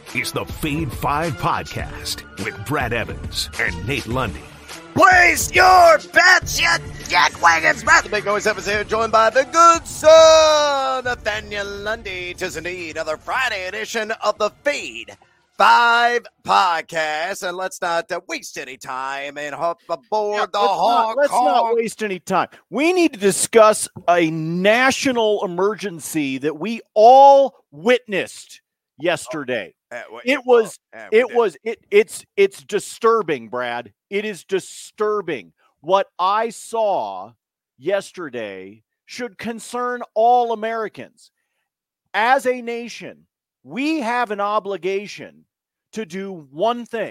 is the Fade 5 Podcast with Brad Evans and Nate Lundy. Place your bets, you jackwagons! Brad the Big Noise Evans here, joined by the good son, Nathaniel Lundy. 'Tis indeed another Friday edition of the Fade 5 Podcast. And let's not waste any time and hop aboard Let's not waste any time. We need to discuss a national emergency that we all witnessed yesterday. It's disturbing, Brad. It is disturbing. What I saw yesterday should concern all Americans. As a nation, we have an obligation to do one thing: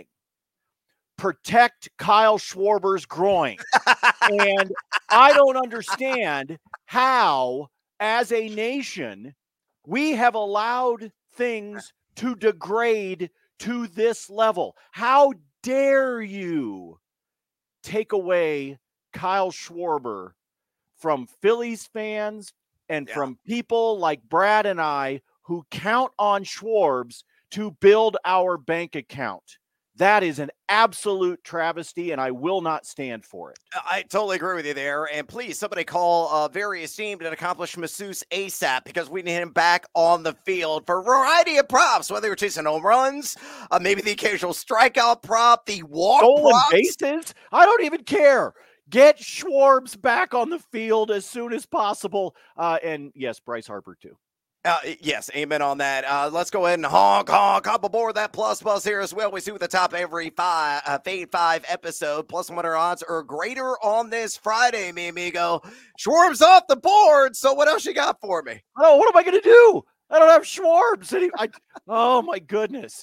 protect Kyle Schwarber's groin. And I don't understand how, as a nation, we have allowed things to degrade to this level. How dare you take away Kyle Schwarber from Phillies fans and from people like Brad and I who count on Schwarbs to build our bank account? That is an absolute travesty, and I will not stand for it. I totally agree with you there. And please, somebody call a very esteemed and accomplished masseuse ASAP, because we need him back on the field for a variety of props, whether you're chasing home runs, maybe the occasional strikeout prop, the walk stolen props. bases. I don't even care. Get Schwarbs back on the field as soon as possible. And yes, Bryce Harper too. Yes, amen on that. Let's go ahead and honk, hop aboard that plus bus here as well. We see with the top every Fade 5 episode. Plus winner odds are greater on this Friday, mi amigo. Schwarb's off the board, so what else you got for me? Oh, what am I going to do? I don't have Schwarbs. Oh, my goodness.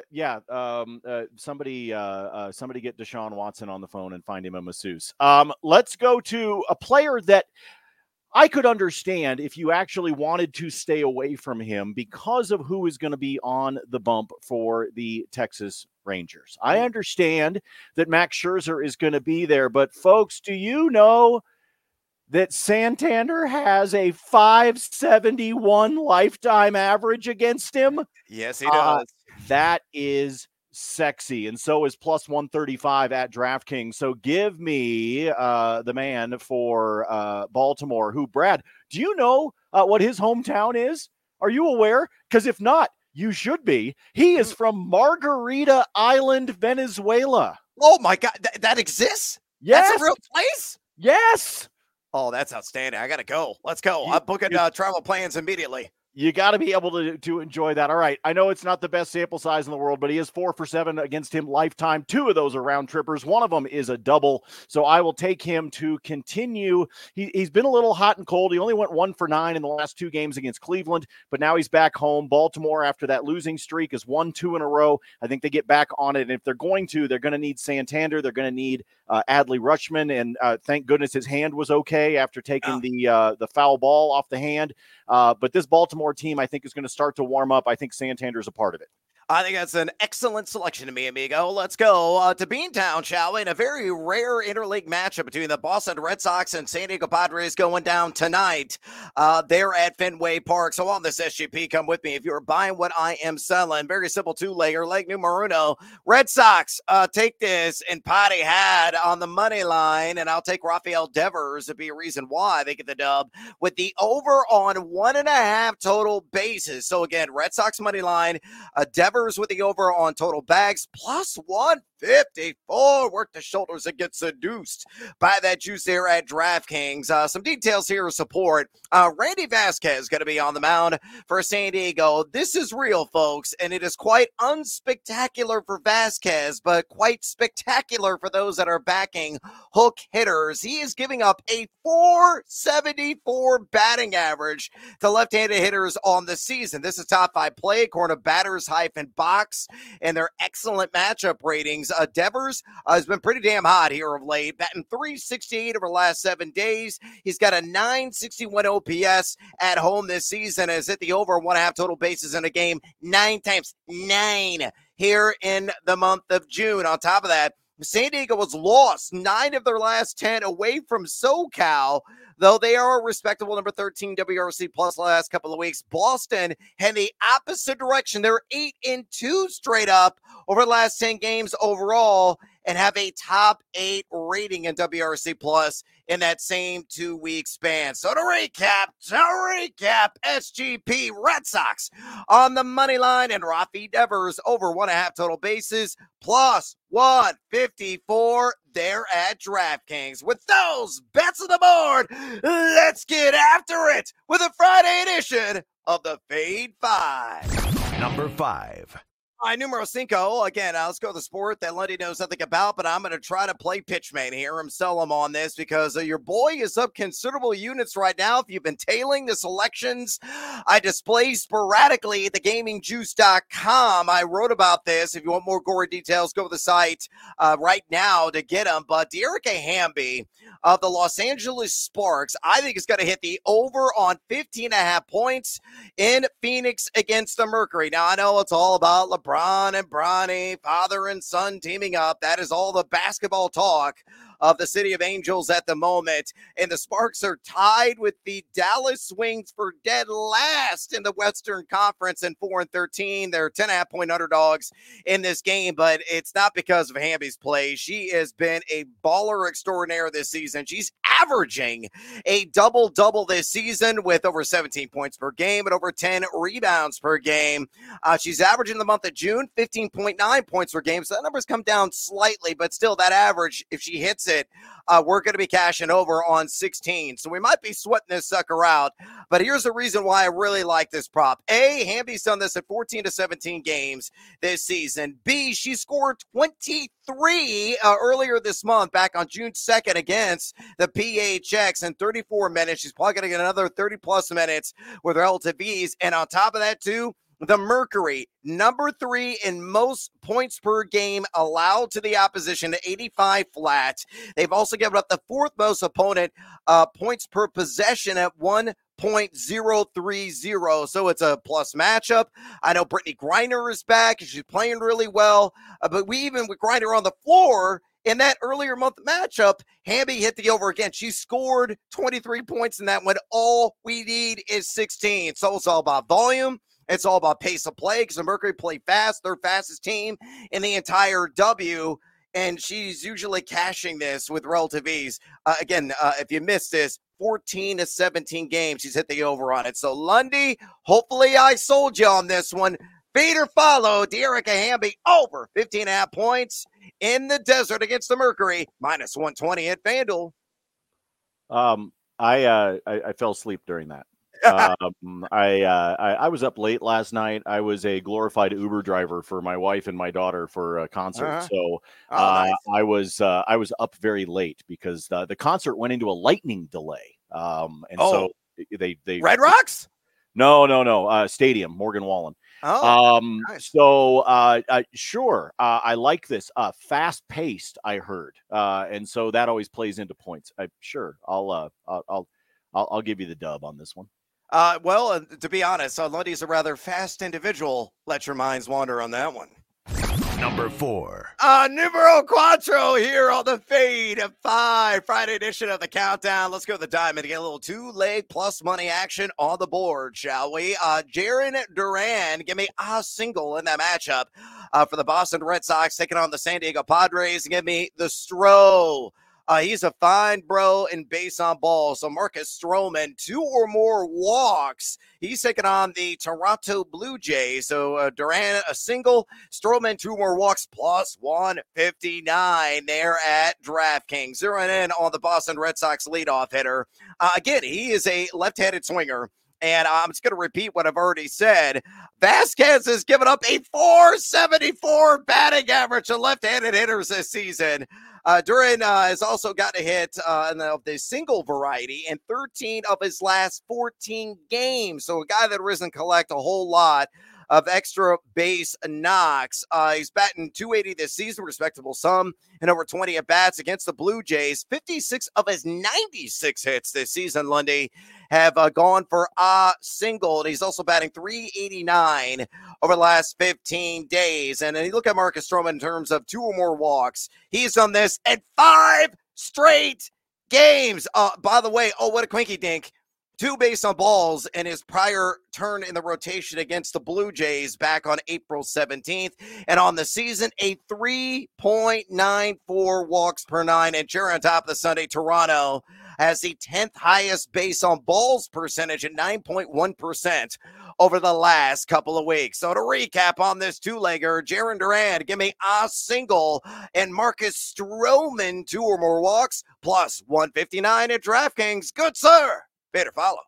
Somebody get Deshaun Watson on the phone and find him a masseuse. Let's go to a player that I could understand if you actually wanted to stay away from him because of who is going to be on the bump for the Texas Rangers. I understand that Max Scherzer is going to be there, but folks, do you know that Santander has a .571 lifetime average against him? Yes, he does. That is sexy, and so is plus 135 at DraftKings. So give me the man for Baltimore, who, Brad, do you know what his hometown is? Are you aware? Because if not, you should be. He is from Margarita Island, Venezuela. Oh my God, that exists? Yes. That's a real place? Yes. Oh, that's outstanding. I got to go. Let's go. I'm booking travel plans immediately. You got to be able to enjoy that. All right. I know it's not the best sample size in the world, but he is 4 for 7 against him lifetime. 2 of those are round trippers. One of them is a double. So I will take him to continue. He's been a little hot and cold. He only went 1 for 9 in the last 2 games against Cleveland, but now he's back home. Baltimore, after that losing streak, is 1-2 in a row. I think they get back on it. And if they're going to need Santander. They're going to need Adley Rutschman. And thank goodness his hand was okay after taking the foul ball off the hand. But this Baltimore team, I think, is going to start to warm up. I think Santander's a part of it. I think that's an excellent selection to me, amigo. Let's go to Beantown, shall we? In a very rare interleague matchup between the Boston Red Sox and San Diego Padres going down tonight. They're at Fenway Park. So on this SGP, come with me. If you're buying what I am selling, very simple 2-legger, leg numero uno. Red Sox, take this and Potty had on the money line, and I'll take Rafael Devers to be a reason why they get the dub with the over on 1.5 total bases. So again, Red Sox money line, Devers with the over on total bags, plus 154. Work the shoulders and get seduced by that juice there at DraftKings. Some details here of support. Randy Vasquez going to be on the mound for San Diego. This is real, folks, and it is quite unspectacular for Vasquez, but quite spectacular for those that are backing hook hitters. He is giving up a .474 batting average to left-handed hitters on the season. This is top 5 play according to Batters-Box and their excellent matchup ratings. Devers has been pretty damn hot here of late, batting .368 over the last 7 days. He's got a .961 OPS at home this season, has hit the over 1.5 total bases in a game 9 times. 9 here in the month of June. On top of that, San Diego has lost 9 of their last 10 away from SoCal, though they are a respectable number 13 WRC plus the last couple of weeks. Boston had the opposite direction. They're 8-2 straight up over the last 10 games overall and have a top 8 rating in WRC plus in that same 2-week span. So to recap, SGP Red Sox on the money line and Rafi Devers over 1.5 total bases plus 154 there at DraftKings. With those bets on the board, let's get after it with a Friday edition of the Fade 5. Number 5. Numero 5. Again, let's go to the sport that Lundy knows nothing about, but I'm going to try to play pitchman here and sell him on this because your boy is up considerable units right now. If you've been tailing the selections I display sporadically at thegamingjuice.com, I wrote about this. If you want more gory details, go to the site right now to get them. But Dearica Hamby of the Los Angeles Sparks, I think is going to hit the over on 15.5 points in Phoenix against the Mercury. Now, I know it's all about LeBron and Bronny, father and son teaming up. That is all the basketball talk of the City of Angels at the moment. And the Sparks are tied with the Dallas Wings for dead last in the Western Conference in 4-13. They're 10.5-point underdogs in this game, but it's not because of Hamby's play. She has been a baller extraordinaire this season. She's averaging a double-double this season with over 17 points per game and over 10 rebounds per game. She's averaging in the month of June 15.9 points per game, so that number's come down slightly, but still that average, if she hits it, we're going to be cashing over on 16. So we might be sweating this sucker out, but here's the reason why I really like this prop. A, Hamby's done this at 14 to 17 games this season. B, she scored 23 earlier this month, back on June 2nd against the PHX in 34 minutes. She's probably going to get another 30-plus minutes with relative ease. And on top of that, too, the Mercury, number 3 in most points per game allowed to the opposition, 85 flat. They've also given up the 4th most opponent points per possession at 1.030. So it's a plus matchup. I know Brittany Griner is back and she's playing really well, but we even with Griner on the floor in that earlier month matchup, Hamby hit the over again. She scored 23 points in that one. All we need is 16. So it's all about volume. It's all about pace of play because the Mercury play fast. They're fastest team in the entire W, and she's usually cashing this with relative ease. Again, if you missed this, 14 to 17 games, she's hit the over on it. So, Lundy, hopefully I sold you on this one. Feed or follow, Dearica Hamby over 15.5 points in the desert against the Mercury, minus 120 at FanDuel. I fell asleep during that. I was up late last night. I was a glorified Uber driver for my wife and my daughter for a concert. So nice. I was up very late because the concert went into a lightning delay. So they Red Rocks? No. Stadium, Morgan Wallen. Nice. So sure. I like this fast paced, I heard. And so that always plays into points. I'll give you the dub on this one. Well, to be honest, Lundy's a rather fast individual. Let your minds wander on that one. Number 4. Numero 4 here on the Fade 5 Friday edition of the Countdown. Let's go to the diamond to get a little 2-leg plus money action on the board, shall we? Jarren Duran, give me a single in that matchup for the Boston Red Sox taking on the San Diego Padres. Give me the Stro. He's a fine bro in base on ball. So Marcus Stroman, 2 or more walks. He's taking on the Toronto Blue Jays. So Duran, a single. Stroman, 2 more walks, plus 159 there at DraftKings. Zeroing in on the Boston Red Sox leadoff hitter. Again, he is a left-handed swinger. And I'm just going to repeat what I've already said. Vasquez has given up a .474 batting average to left-handed hitters this season. Duran has also gotten a hit of the single variety in 13 of his last 14 games. So a guy that doesn't collect a whole lot of extra base knocks. He's batting .280 this season, respectable sum, and over 20 at-bats against the Blue Jays. 56 of his 96 hits this season, Lundy, have gone for a single. And he's also batting .389 over the last 15 days. And then you look at Marcus Stroman in terms of 2 or more walks. He's done this at 5 straight games. By the way, what a quinky dink. 2 base on balls in his prior turn in the rotation against the Blue Jays back on April 17th. And on the season, a 3.94 walks per 9. And cherry on top of the Sunday, Toronto has the 10th highest base on balls percentage at 9.1% over the last couple of weeks. So to recap on this 2-legger, Jarren Duran, give me a single, and Marcus Stroman, 2 or more walks, plus 159 at DraftKings. Good, sir. Better follow.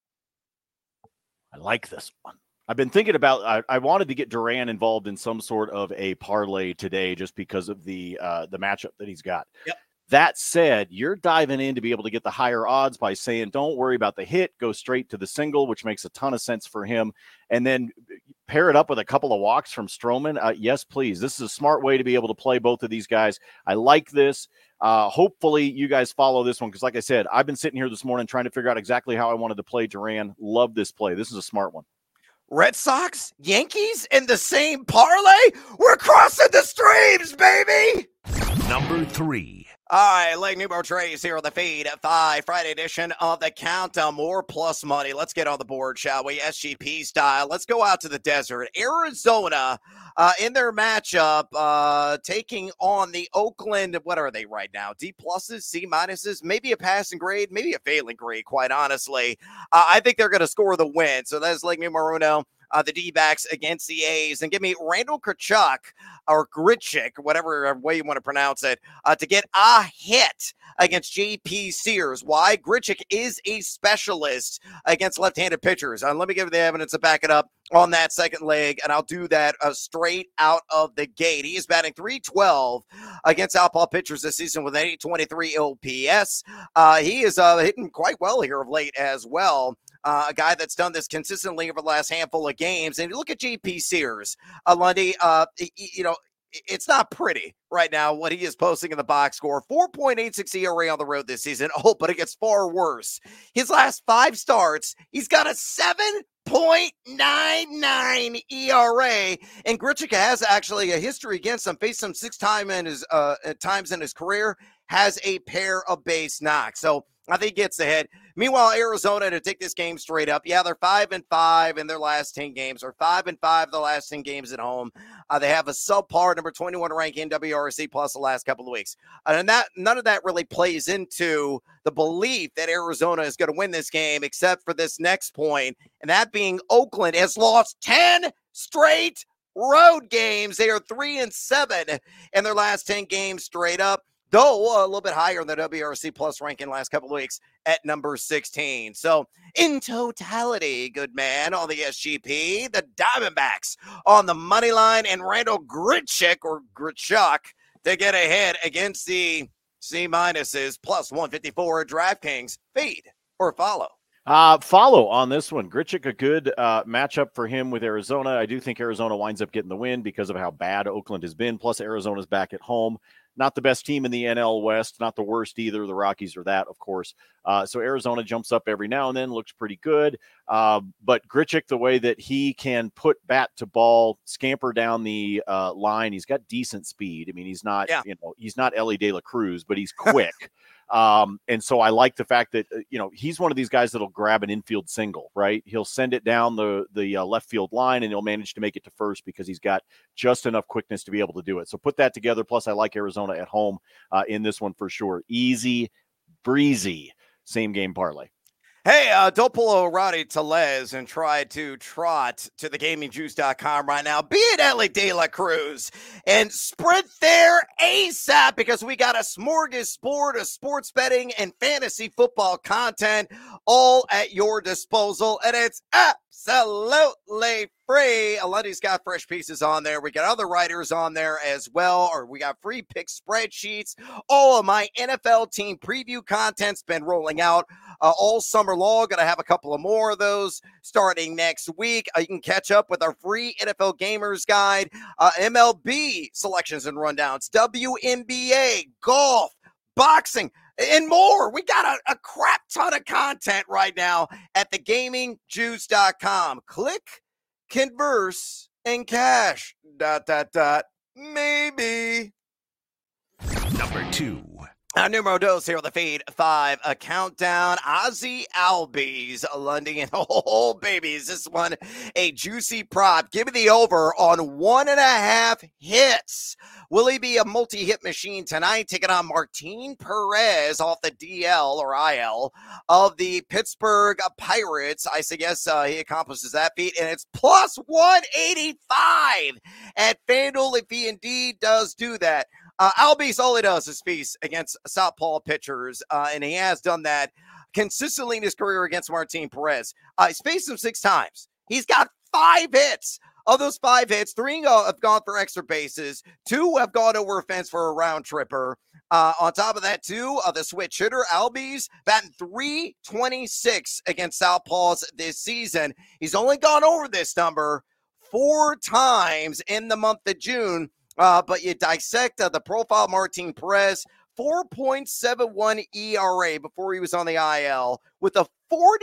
I like this one. I've been thinking about, I wanted to get Duran involved in some sort of a parlay today just because of the matchup that he's got. Yep. That said, you're diving in to be able to get the higher odds by saying, don't worry about the hit, go straight to the single, which makes a ton of sense for him. And then pair it up with a couple of walks from Stroman. Yes, please. This is a smart way to be able to play both of these guys. I like this. Hopefully you guys follow this one because, like I said, I've been sitting here this morning trying to figure out exactly how I wanted to play Duran. Love this play. This is a smart one. Red Sox, Yankees in the same parlay? We're crossing the streams, baby! Number 3. All right, Lake Newbro Trace here on the feed at 5, Friday edition of the Countdown. More plus money. Let's get on the board, shall we? SGP style. Let's go out to the desert. Arizona in their matchup taking on the Oakland. What are they right now? D pluses, C minuses, maybe a passing grade, maybe a failing grade, quite honestly. I think they're going to score the win. So that's Lake Newbro. The D-backs against the A's, and give me Randall Grichuk or Grichuk, whatever way you want to pronounce it, to get a hit against JP Sears. Why? Grichuk is a specialist against left-handed pitchers. Let me give you the evidence to back it up on that second leg, and I'll do that straight out of the gate. He is batting .312 against outlaw pitchers this season with an .823 OPS. He is hitting quite well here of late as well. A guy that's done this consistently over the last handful of games. And you look at JP Sears, Lundy, it's not pretty right now what he is posting in the box score. 4.86 ERA on the road this season. Oh, but it gets far worse. His last 5 starts, he's got a 7.99 ERA. And Grichuk has actually a history against him, faced him 6 times in his career, has a pair of base knocks. So I think he gets the hit. Meanwhile, Arizona, to take this game straight up, yeah, they're 5-5 in their last 10 games, or 5-5 the last 10 games at home. They have a subpar number 21 ranking WRC plus the last couple of weeks. And none of that really plays into the belief that Arizona is going to win this game, except for this next point, and that being Oakland has lost 10 straight road games. They are 3-7 in their last 10 games straight up, though a little bit higher than the WRC plus ranking last couple of weeks at number 16. So in totality, good man, on the SGP, the Diamondbacks on the money line, and Randall Grichuk to get ahead against the C minuses, plus 154 at DraftKings. Feed or follow? Follow on this one. Grichuk, a good matchup for him with Arizona. I do think Arizona winds up getting the win because of how bad Oakland has been. Plus, Arizona's back at home. Not the best team in the NL West, not the worst either. The Rockies are that, of course. So Arizona jumps up every now and then, looks pretty good. But Grichuk, the way that he can put bat to ball, scamper down the line, he's got decent speed. I mean, he's not, he's not Ellie De La Cruz, but he's quick. And so I like the fact that, he's one of these guys that'll grab an infield single, right? He'll send it down the left field line and he'll manage to make it to first because he's got just enough quickness to be able to do it. So put that together. Plus I like Arizona at home in this one for sure. Easy breezy, same game parlay. Hey, don't pull a Roddy Tellez and try to trot to thegamingjuice.com right now. Be it Ellie De La Cruz and sprint there ASAP because we got a smorgasbord of sports betting and fantasy football content all at your disposal, and it's absolutely free. Lundy's got fresh pieces on there. We got other writers on there as well, or we got free pick spreadsheets. All of my NFL team preview content's been rolling out all summer long. Going to have a couple of more of those starting next week. You can catch up with our free NFL Gamers Guide, MLB selections and rundowns, WNBA, golf, boxing, and more. We got a crap ton of content right now at thegamingjuice.com. Click, converse, and cash. ... Maybe. Number 2. Numero dos here with the Fade 5, a countdown. Ozzy Albies, Lundy, and oh, babies, this one, a juicy prop. Give me the over on 1.5 hits. Will he be a multi-hit machine tonight, taking on Martin Perez off the DL or IL of the Pittsburgh Pirates? I suggest he accomplishes that feat, and it's plus 185 at FanDuel if he indeed does do that. Albies, all he does is feast against southpaw pitchers, and he has done that consistently in his career against Martin Perez. He's faced him 6 times. He's got 5 hits. Of those 5 hits, 3 have gone for extra bases, 2 have gone over a fence for a round tripper. On top of that, 2 of the switch hitter, Albies, batting .326 against southpaws this season. He's only gone over this number 4 times in the month of June. But you dissect the profile of Martin Perez, 4.71 ERA before he was on the IL with a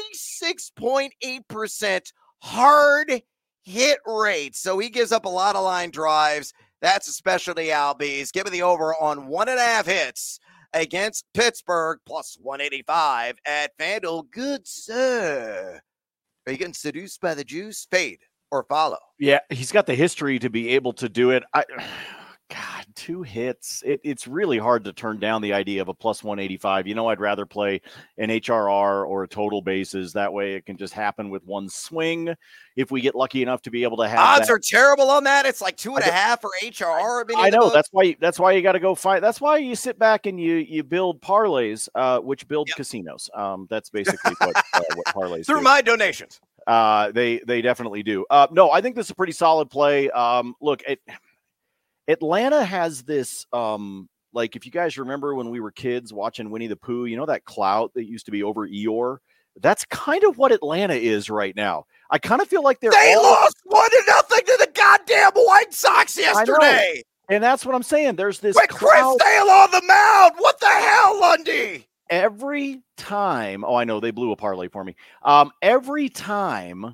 46.8% hard hit rate. So he gives up a lot of line drives. That's especially Albies. Give me the over on 1.5 hits against Pittsburgh, plus 185 at FanDuel. Good sir. Are you getting seduced by the juice? Fade or follow? Yeah, he's got the history to be able to do it. God, 2 hits. It's really hard to turn down the idea of a plus 185. I'd rather play an HRR or a total bases. That way it can just happen with one swing. If we get lucky enough to be able to have odds are terrible on that. It's like 2.5 for HRR. I know. That's why you got to go fight. That's why you sit back and you build parlays, which build casinos. That's basically what parlays through do. my donations. They definitely do. No, I think this is a pretty solid play. Look, Atlanta has this, like if you guys remember when we were kids watching Winnie the Pooh, that clout that used to be over Eeyore? That's kind of what Atlanta is right now. I kind of feel like they lost 1-0 to the goddamn White Sox yesterday. And that's what I'm saying. There's this Chris Sale on the mound. What the hell, Lundy? Every time, I know they blew a parlay for me. Every time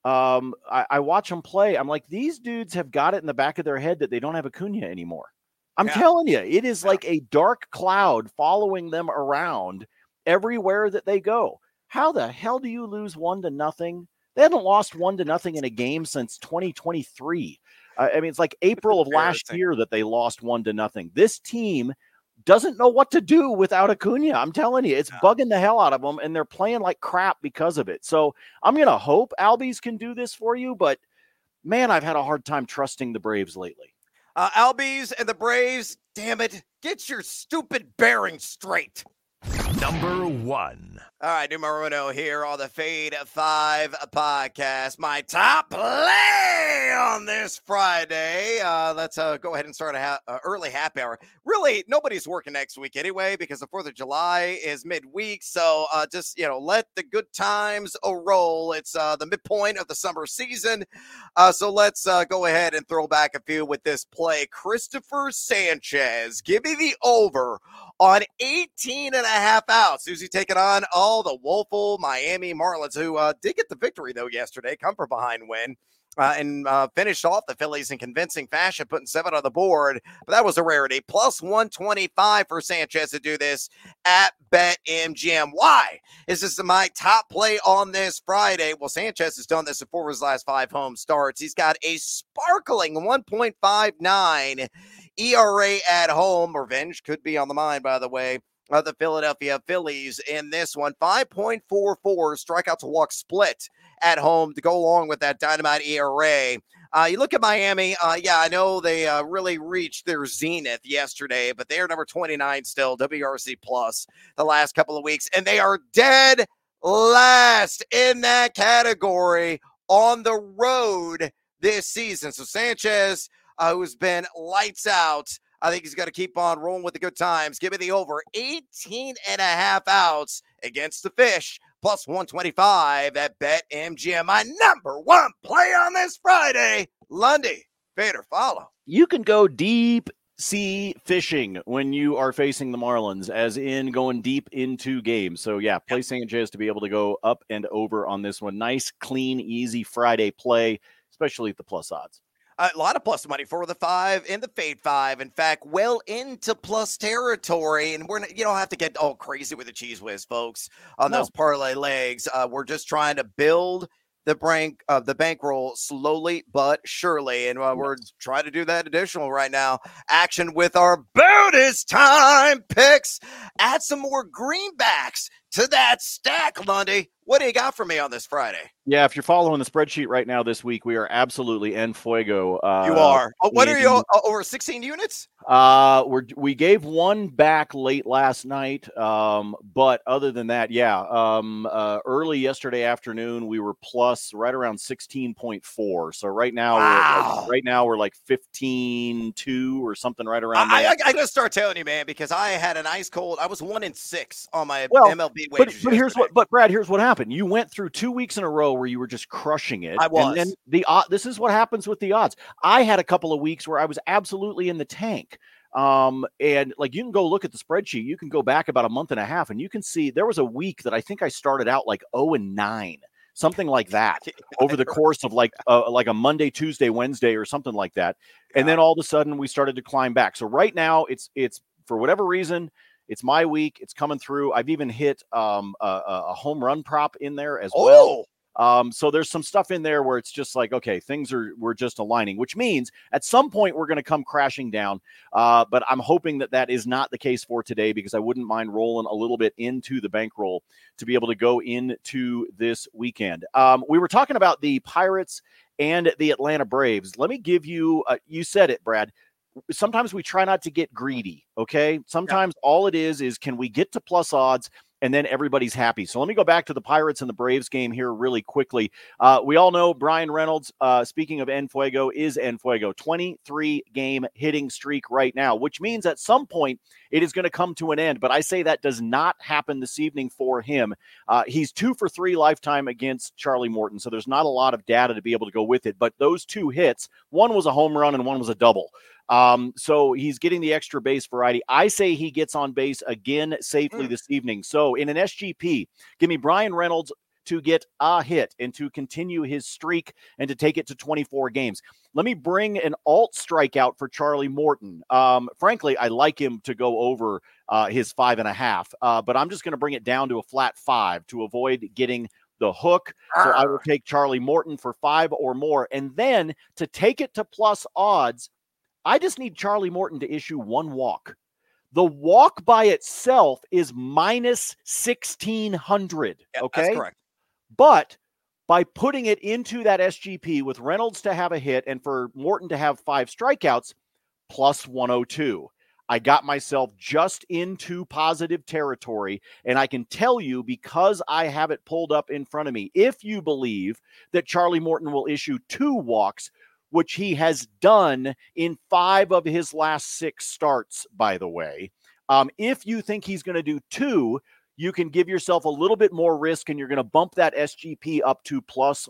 I watch them play, I'm like, these dudes have got it in the back of their head that they don't have Acuna anymore. I'm telling you, it is like a dark cloud following them around everywhere that they go. How the hell do you lose 1-0? They haven't lost 1-0 in a game since 2023. It's like April of last year that they lost 1-0. This team doesn't know what to do without Acuna. I'm telling you, it's bugging the hell out of them, and they're playing like crap because of it. So I'm going to hope Albies can do this for you, but man, I've had a hard time trusting the Braves lately. Albies and the Braves, damn it, get your stupid bearings straight. Number 1. All right, numero uno here on the Fade 5 podcast. My top play on this Friday. Let's go ahead and start a early happy hour. Really, nobody's working next week anyway because the 4th of July is midweek. So just, let the good times roll. It's the midpoint of the summer season. So let's go ahead and throw back a few with this play. Christopher Sanchez, give me the over on 18.5 outs. Susie taking on all the woeful Miami Marlins, who did get the victory, though, yesterday. Come from behind win. And finished off the Phillies in convincing fashion, putting 7 on the board. But that was a rarity. Plus 125 for Sanchez to do this at BetMGM. Why is this my top play on this Friday? Well, Sanchez has done this in 4 of his last 5 home starts. He's got a sparkling 1.59 ERA at home. Revenge could be on the mind, by the way, of the Philadelphia Phillies in this one. 5.44 strikeout to walk split at home to go along with that dynamite ERA. You look at Miami. I know they really reached their zenith yesterday, but they are number 29 still, WRC plus the last couple of weeks, and they are dead last in that category on the road this season. So Sanchez, who's been lights out, I think he's going to keep on rolling with the good times. Give me the over 18.5 outs against the Fish. Plus 125 at BetMGM. My number one play on this Friday. Lundy, fade or follow. You can go deep sea fishing when you are facing the Marlins, as in going deep into games. So, yeah, play Sanchez to be able to go up and over on this one. Nice, clean, easy Friday play, especially at the plus odds. A lot of plus money for the 5 and the fade 5. In fact, well into plus territory. And you don't have to get all crazy with the cheese whiz, folks, on those parlay legs. We're just trying to build the bankroll slowly but surely, and we're trying to do that additional right now. Action with our bonus time picks. Add some more greenbacks to that stack, Lundy. What do you got for me on this Friday? Yeah, if you're following the spreadsheet right now this week, we are absolutely en fuego. You are. What are you, over 16 units? We gave one back late last night, but other than that, early yesterday afternoon we were plus right around 16.4. So right now we're like 15.2 or something right around there. I gotta start telling you, man, because I had an ice cold. I was 1-6 on my MLB wagers. But Brad, here's what happened. You went through 2 weeks in a row where you were just crushing it. I was. And then this is what happens with the odds. I had a couple of weeks where I was absolutely in the tank. And like, you can go look at the spreadsheet. You can go back about a month and a half and you can see there was a week that I think I started out like 0-9, something like that, over the course of like a Monday, Tuesday, Wednesday, or something like that. And then all of a sudden we started to climb back. So right now it's for whatever reason, it's my week. It's coming through. I've even hit a home run prop in there as well. So there's some stuff in there where it's just like, okay, we're just aligning, which means at some point we're going to come crashing down. But I'm hoping that is not the case for today, because I wouldn't mind rolling a little bit into the bankroll to be able to go into this weekend. We were talking about the Pirates and the Atlanta Braves. Let me give you, you said it, Brad. Sometimes we try not to get greedy. Okay. Sometimes all it is can we get to plus odds and then everybody's happy. So let me go back to the Pirates and the Braves game here really quickly. We all know Brian Reynolds, speaking of en fuego, is en fuego. 23-game hitting streak right now, which means at some point it is going to come to an end. But I say that does not happen this evening for him. He's 2 for 3 lifetime against Charlie Morton, so there's not a lot of data to be able to go with it. But those 2 hits, one was a home run and one was a double. So he's getting the extra base variety. I say he gets on base again safely this evening. So in an SGP, give me Brian Reynolds to get a hit and to continue his streak and to take it to 24 games. Let me bring an alt strikeout for Charlie Morton. Frankly, I like him to go over his 5.5, but I'm just going to bring it down to a flat 5 to avoid getting the hook. So I will take Charlie Morton for 5 or more. And then to take it to plus odds, I just need Charlie Morton to issue 1 walk. The walk by itself is minus 1,600. Okay. That's correct. But by putting it into that SGP with Reynolds to have a hit and for Morton to have 5 strikeouts, plus 102. I got myself just into positive territory, and I can tell you, because I have it pulled up in front of me, if you believe that Charlie Morton will issue 2 walks, which he has done in 5 of his last 6 starts, by the way. If you think he's going to do 2, you can give yourself a little bit more risk, and you're going to bump that SGP up to plus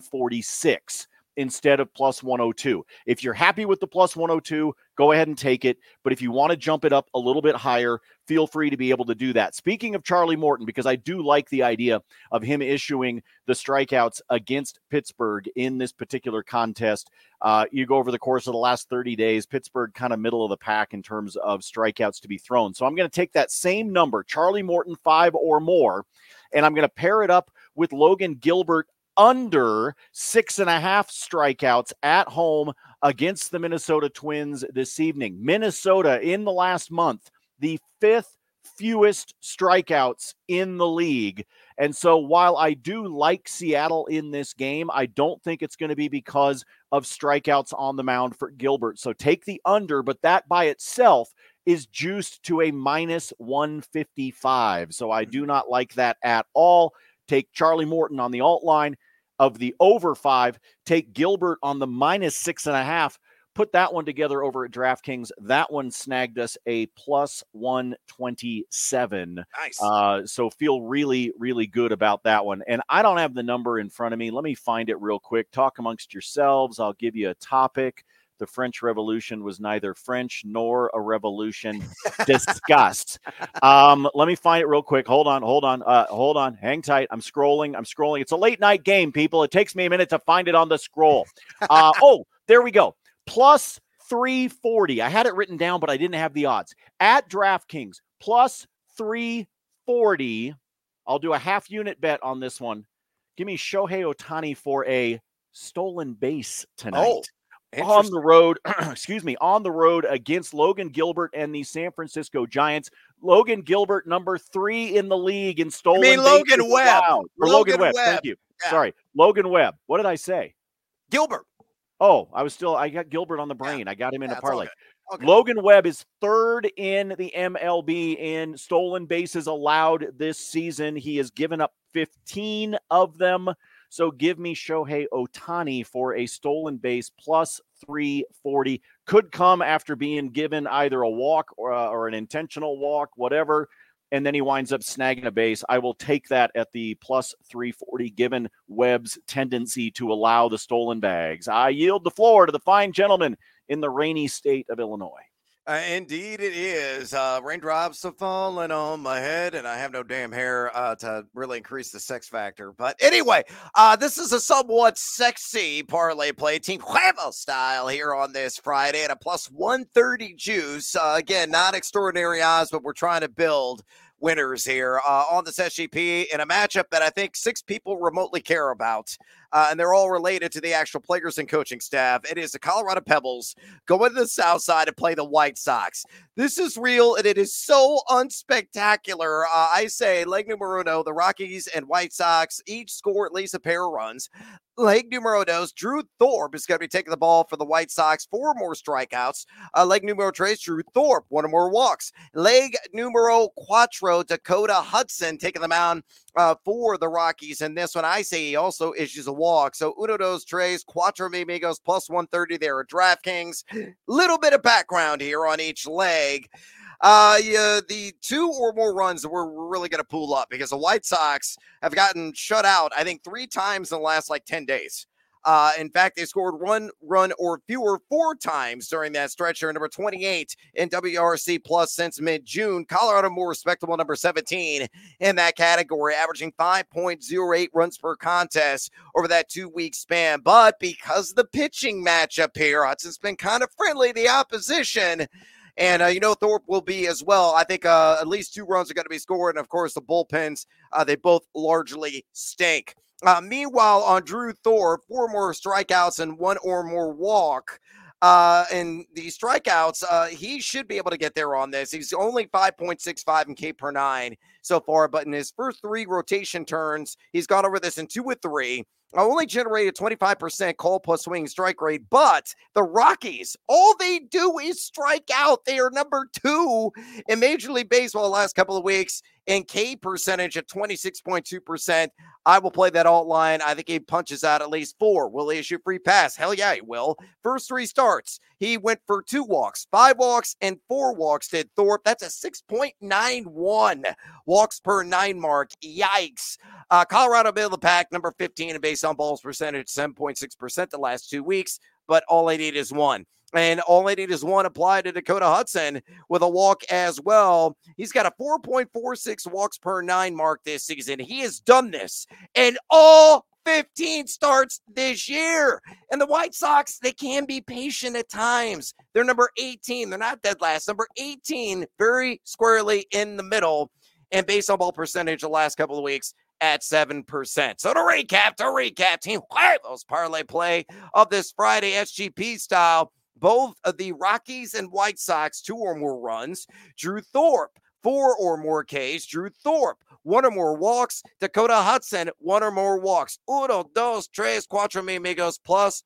146 instead of plus 102. If you're happy with the plus 102, go ahead and take it. But if you want to jump it up a little bit higher, feel free to be able to do that. Speaking of Charlie Morton, because I do like the idea of him issuing the strikeouts against Pittsburgh in this particular contest. You go over the course of the last 30 days, Pittsburgh kind of middle of the pack in terms of strikeouts to be thrown. So I'm going to take that same number, Charlie Morton 5 or more, and I'm going to pair it up with Logan Gilbert under 6.5 strikeouts at home against the Minnesota Twins this evening. Minnesota in the last month, the 5th fewest strikeouts in the league. And so while I do like Seattle in this game, I don't think it's going to be because of strikeouts on the mound for Gilbert. So take the under, but that by itself is juiced to a minus 155. So I do not like that at all. Take Charlie Morton on the alt line of the over 5. Take Gilbert on the minus 6.5. Put that one together over at DraftKings. That one snagged us a plus 127. Nice. So feel really, really good about that one. And I don't have the number in front of me. Let me find it real quick. Talk amongst yourselves. I'll give you a topic. The French Revolution was neither French nor a revolution. Discuss. Let me find it real quick. Hold on. Hang tight. I'm scrolling. It's a late night game, people. It takes me a minute to find it on the scroll. There we go. Plus 340. I had it written down, but I didn't have the odds. At DraftKings, plus 340. I'll do a half unit bet on this one. Give me Shohei Ohtani for a stolen base tonight. On the road, on the road against Logan Gilbert and the San Francisco Giants. Logan Gilbert, number 3 in the league in stolen base. Logan Webb. Logan Webb. Thank you. Yeah. Sorry. Logan Webb. What did I say? Gilbert. Oh, I got Gilbert on the brain. Yeah. I got him in a parlay. Okay. Logan Webb is 3rd in the MLB in stolen bases allowed this season. He has given up 15 of them. So give me Shohei Ohtani for a stolen base plus 340. Could come after being given either a walk or an intentional walk, whatever, and then he winds up snagging a base. I will take that at the plus 340, given Webb's tendency to allow the stolen bags. I yield the floor to the fine gentleman in the rainy state of Illinois. Indeed it is. Raindrops are falling on my head, and I have no damn hair to really increase the sex factor. But anyway, this is a somewhat sexy parlay play, Team Huevo style here on this Friday at a plus 130 juice. Again, not extraordinary odds, but we're trying to build winners here on this SGP in a matchup that I think 6 people remotely care about. And they're all related to the actual players and coaching staff. It is the Colorado Pebbles going to the south side to play the White Sox. This is real, and it is so unspectacular. I say leg numero uno, the Rockies and White Sox each score at least a pair of runs. Leg numero dos, Drew Thorpe is going to be taking the ball for the White Sox, 4 more strikeouts. Leg numero tres, Drew Thorpe, 1 or more walks. Leg numero cuatro, Dakota Hudson taking the mound for the Rockies. And this one, I say he also issues a walk. So uno, dos, tres, cuatro amigos, plus 130 there at DraftKings. Little bit of background here on each leg. The 2 or more runs that we're really going to pull up because the White Sox have gotten shut out, I think, 3 times in the last 10 days. In fact, they scored 1 run or fewer 4 times during that stretch. They're number 28 in WRC plus since mid-June. Colorado more respectable, number 17 in that category, averaging 5.08 runs per contest over that 2-week span. But because of the pitching matchup here, Hudson's been kind of friendly, the opposition. And, Thorpe will be as well. I think at least 2 runs are going to be scored. And, of course, the bullpens, they both largely stink. Meanwhile, on Drew Thorpe, 4 more strikeouts and 1 or more walk. And the strikeouts, he should be able to get there on this. He's only 5.65 in K per 9 so far, but in his first 3 rotation turns, he's gone over this in 2 of 3. Only generated 25% call plus swing strike rate, but the Rockies, all they do is strike out. They are number 2 in Major League Baseball the last couple of weeks in K percentage at 26.2%. I will play that alt line. I think he punches out at least 4. Will he issue free pass? Hell yeah, he will. First 3 starts, he went for 2 walks, 5 walks, and 4 walks did Thorpe. That's a 6.91 walks per 9 mark. Yikes. Colorado middle of the pack, number 15 in base on balls percentage, 7.6% the last 2 weeks, but all they need is 1. And all they need is 1 applied to Dakota Hudson with a walk as well. He's got a 4.46 walks per 9 mark this season. He has done this in all 15 starts this year. And the White Sox, they can be patient at times. They're number 18. They're not dead last. Number 18, very squarely in the middle. And based on ball percentage the last couple of weeks at 7%. So to recap, Team Huevos parlay play of this Friday SGP style. Both of the Rockies and White Sox, 2 or more runs. Drew Thorpe, 4 or more Ks. Drew Thorpe, 1 or more walks. Dakota Hudson, 1 or more walks. Uno, dos, tres, cuatro amigos, plus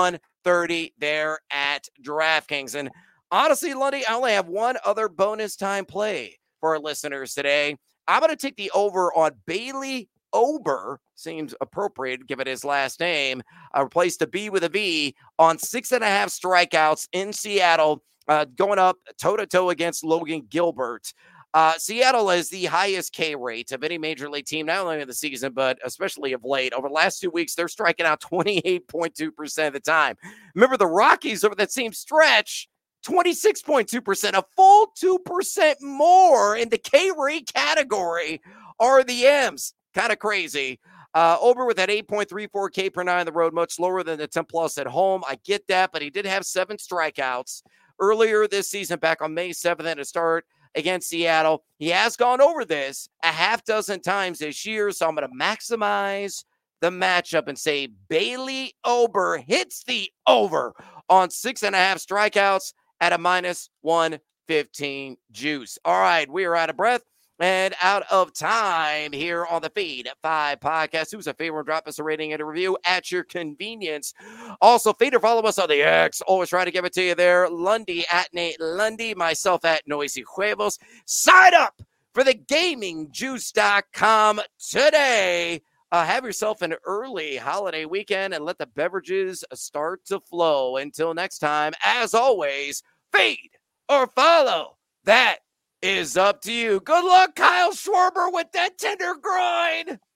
130 there at DraftKings. And honestly, Lundy, I only have 1 other bonus time play for our listeners today. I'm going to take the over on Bailey Ober, seems appropriate given his last name, replaced the B with a V, on 6.5 strikeouts in Seattle, going up toe-to-toe against Logan Gilbert. Seattle has the highest K rate of any major league team, not only in the season, but especially of late. Over the last 2 weeks, they're striking out 28.2% of the time. Remember, the Rockies over that same stretch, 26.2%, a full 2% more in the K rate category are the M's. Kind of crazy. Ober with that 8.34 K per nine on the road, much lower than the 10 plus at home. I get that, but he did have 7 strikeouts earlier this season, back on May 7th at a start against Seattle. He has gone over this a half dozen times this year, so I'm going to maximize the matchup and say Bailey Ober hits the over on 6.5 strikeouts at a -115 juice. All right, we are out of breath and out of time here on the Feed 5 podcast. Who's a favorite? Drop us a rating and a review at your convenience. Also, feed or follow us on the X. Always try to give it to you there. Lundy at Nate Lundy, myself at Noisy Huevos. Sign up for the GamingJuice.com today. Have yourself an early holiday weekend and let the beverages start to flow. Until next time, as always, feed or follow. That is up to you. Good luck, Kyle Schwarber, with that tender groin.